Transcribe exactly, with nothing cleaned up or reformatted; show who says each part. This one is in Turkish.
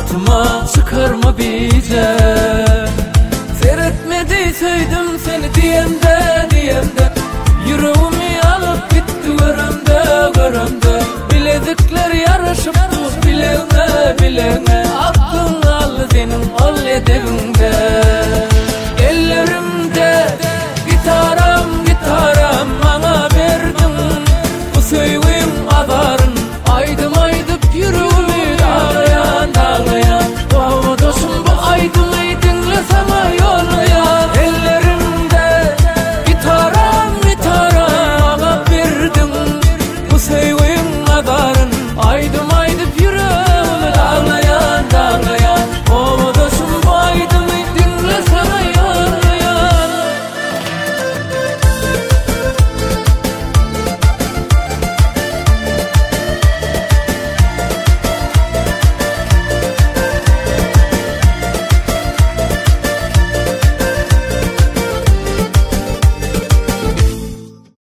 Speaker 1: Altıma çıkarma bize. Seyretmedi söyledim seni diyemde diyemde. Yüreğimi alıp gitti göremde göremde. Bilezikler yarışıp dur bilene bilene. Aklın al senin al edevinde. Ellerimde gitaram gitaram bana verdin. Bu sevgim adarın aydım aydıp yüreğimi dağlayan dağlayan. Baba dostum bu aydımı dinleseme yollayan. Ellerimde gitaram gitaram bana verdin. Bu sevgim